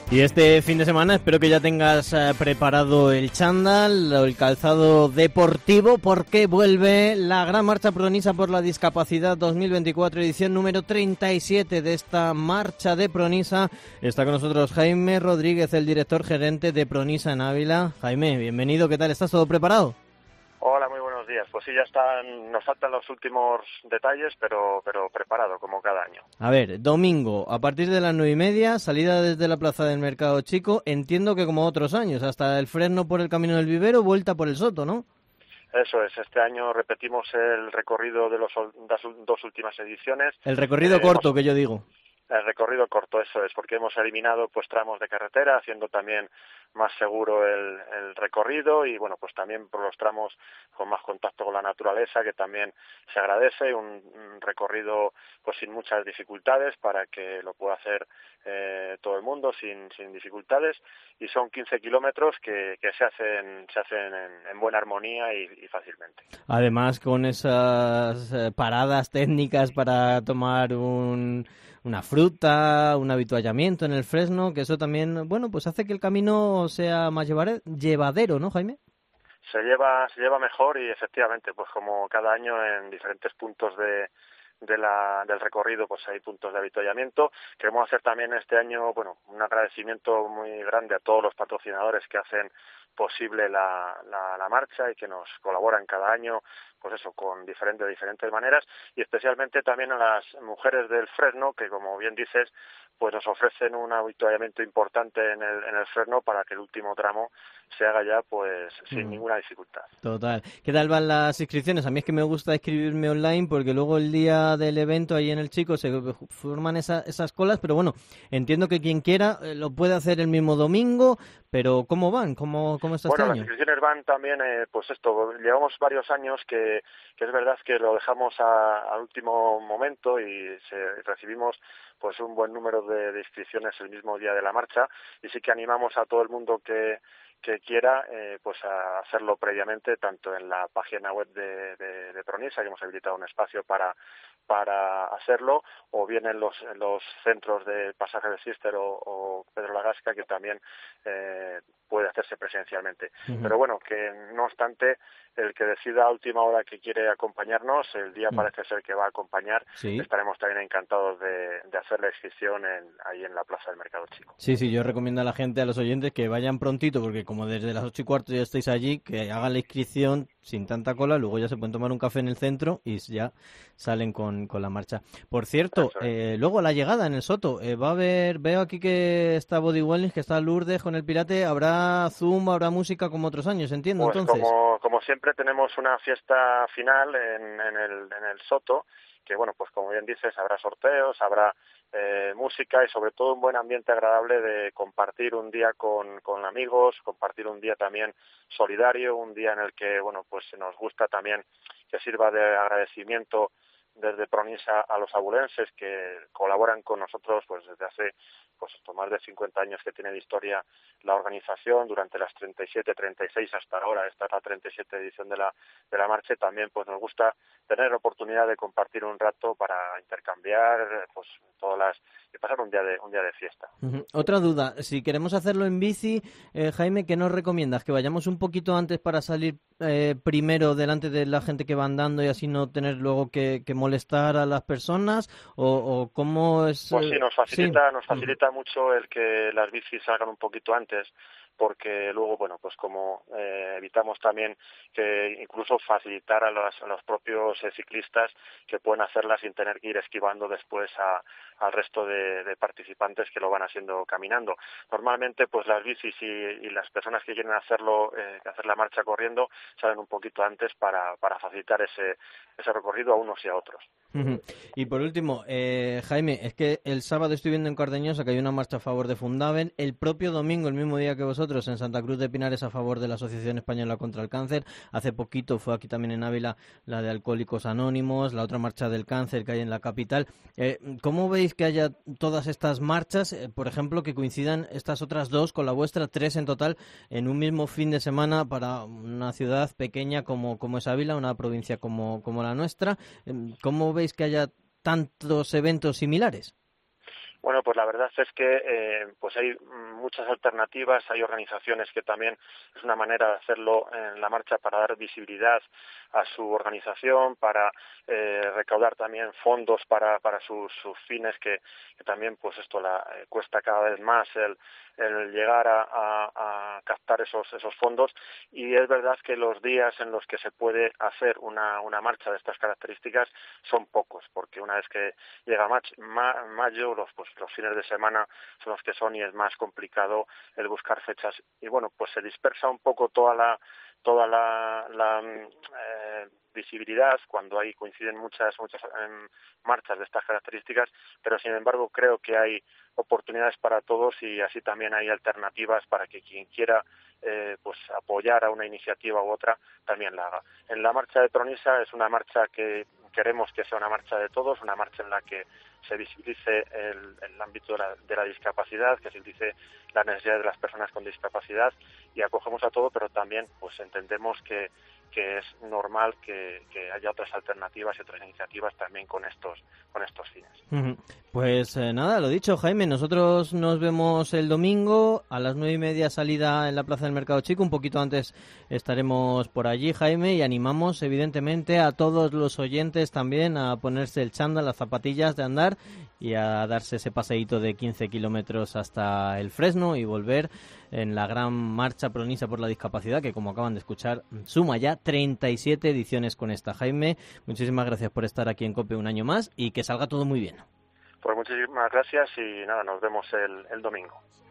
Y este fin de semana espero que ya tengas preparado el chándal o el calzado deportivo, porque vuelve la Gran Marcha Pronisa por la Discapacidad 2024, edición número 37 de esta Marcha de Pronisa. Está con nosotros Jaime Rodríguez, el director gerente de Pronisa en Ávila. Jaime, bienvenido, ¿qué tal? ¿Estás todo preparado? Hola, muy buenos días. Pues sí, ya están, nos faltan los últimos detalles, pero preparado, como cada año. A ver, domingo, a partir de las 9:30, salida desde la Plaza del Mercado Chico, entiendo que como otros años, hasta el Fresno por el Camino del Vivero, vuelta por el Soto, ¿no? Eso es, este año repetimos el recorrido de las dos últimas ediciones. El recorrido corto, que yo digo. El recorrido corto, eso es, porque hemos eliminado pues tramos de carretera, haciendo también más seguro el recorrido y bueno, pues también por los tramos con más contacto con la naturaleza, que también se agradece, un recorrido pues sin muchas dificultades para que lo pueda hacer todo el mundo sin dificultades, y son 15 kilómetros que se hacen en buena armonía y fácilmente. Además, con esas paradas técnicas para tomar una fruta, un avituallamiento en el Fresno, que eso también, bueno, pues hace que el camino sea más llevadero, ¿no, Jaime? Se lleva mejor y efectivamente, pues como cada año en diferentes puntos del recorrido pues hay puntos de avituallamiento. Queremos hacer también este año, bueno, un agradecimiento muy grande a todos los patrocinadores que hacen posible la marcha y que nos colaboran cada año, pues eso, con diferentes maneras, y especialmente también a las mujeres del Fresno, que como bien dices, pues nos ofrecen un avituallamiento importante en el Fresno para que el último tramo se haga ya pues sin ninguna dificultad. Total. ¿Qué tal van las inscripciones? A mí es que me gusta inscribirme online porque luego el día del evento ahí en el Chico se forman esas colas, pero bueno, entiendo que quien quiera lo puede hacer el mismo domingo, pero ¿cómo van? ¿Cómo está este año? Las inscripciones van también, pues esto, llevamos varios años que es verdad que lo dejamos al último momento y recibimos pues un buen número de inscripciones el mismo día de la marcha, y sí que animamos a todo el mundo que quiera pues a hacerlo previamente, tanto en la página web de Pronisa, que hemos habilitado un espacio para hacerlo, o bien en los centros de Pasaje de Císter o Pedro la Gasca, que también puede hacerse presencialmente. Pero bueno, que no obstante, el que decida a última hora que quiere acompañarnos, el día parece ser que va a acompañar. Sí. Estaremos también encantados de hacer la inscripción ahí en la Plaza del Mercado Chico. Sí, yo recomiendo a la gente, a los oyentes, que vayan prontito, porque como desde las 8:15 ya estáis allí, que hagan la inscripción sin tanta cola, luego ya se pueden tomar un café en el centro y ya salen con la marcha. Por cierto, luego a la llegada en el Soto, va a haber, veo aquí que está Body Wellness, que está Lourdes con el Pirate, habrá Zumba, habrá música como otros años, entiendo, pues entonces. Como siempre tenemos una fiesta final en el Soto, que bueno, pues como bien dices, habrá sorteos, habrá música y sobre todo un buen ambiente agradable de compartir un día con amigos, compartir un día también solidario, un día en el que, bueno, pues nos gusta también que sirva de agradecimiento desde Pronisa a los abulenses que colaboran con nosotros pues desde hace pues más de 50 años que tiene de historia la organización, durante las 37, 36 hasta ahora, esta es la 37 edición de la marcha. También pues nos gusta tener la oportunidad de compartir un rato para intercambiar pues y pasar un día de fiesta. Otra duda, si queremos hacerlo en bici, Jaime, ¿qué nos recomiendas? ¿Que vayamos un poquito antes para salir primero delante de la gente que va andando y así no tener luego que molestar a las personas? ¿O cómo es? Pues sí, nos facilita mucho el que las bicis salgan un poquito antes, porque luego, bueno, pues como evitamos también que incluso facilitar a los propios ciclistas que pueden hacerlas sin tener que ir esquivando después al resto de participantes que lo van haciendo caminando. Normalmente, pues las bicis y las personas que quieren hacer la marcha corriendo salen un poquito antes para facilitar ese recorrido a unos y a otros. Y por último, Jaime, es que el sábado estoy viendo en Cardeñosa que hay una marcha a favor de Fundaven, el propio domingo, el mismo día que vosotros, en Santa Cruz de Pinares a favor de la Asociación Española contra el Cáncer. Hace poquito fue aquí también en Ávila la de Alcohólicos Anónimos, la otra marcha del cáncer que hay en la capital. ¿Cómo veis que haya todas estas marchas, por ejemplo, que coincidan estas otras dos con la vuestra, 3 en total, en un mismo fin de semana para una ciudad pequeña como es Ávila, una provincia como la nuestra? ¿Cómo veis que haya tantos eventos similares? Bueno, pues la verdad es que pues hay muchas alternativas, hay organizaciones que también es una manera de hacerlo en la marcha para dar visibilidad a su organización, para recaudar también fondos para sus fines que también pues esto cuesta cada vez más el llegar a captar esos fondos, y es verdad que los días en los que se puede hacer una marcha de estas características son pocos, porque una vez que llega mayo, los fines de semana son los que son y es más complicado el buscar fechas, y bueno, pues se dispersa un poco toda la visibilidad cuando coinciden muchas marchas de estas características, pero sin embargo creo que hay oportunidades para todos y así también hay alternativas para que quien quiera pues apoyar a una iniciativa u otra también la haga. En la marcha de Tronisa es una marcha que queremos que sea una marcha de todos, una marcha en la que se visibilice el ámbito de la discapacidad, que se visibilice las necesidades de las personas con discapacidad, y acogemos a todo, pero también pues entendemos que es normal que haya otras alternativas y otras iniciativas también con estos fines. Pues nada, lo dicho, Jaime, nosotros nos vemos el domingo a las 9:30, salida en la Plaza del Mercado Chico. Un poquito antes estaremos por allí, Jaime, y animamos evidentemente a todos los oyentes también a ponerse el chándal, las zapatillas de andar y a darse ese paseíto de 15 kilómetros hasta el Fresno y volver en la gran marcha Pronisa por la discapacidad, que como acaban de escuchar suma ya 37 ediciones con esta. Jaime, muchísimas gracias por estar aquí en COPE un año más y que salga todo muy bien. Pues muchísimas gracias y nada, nos vemos el domingo.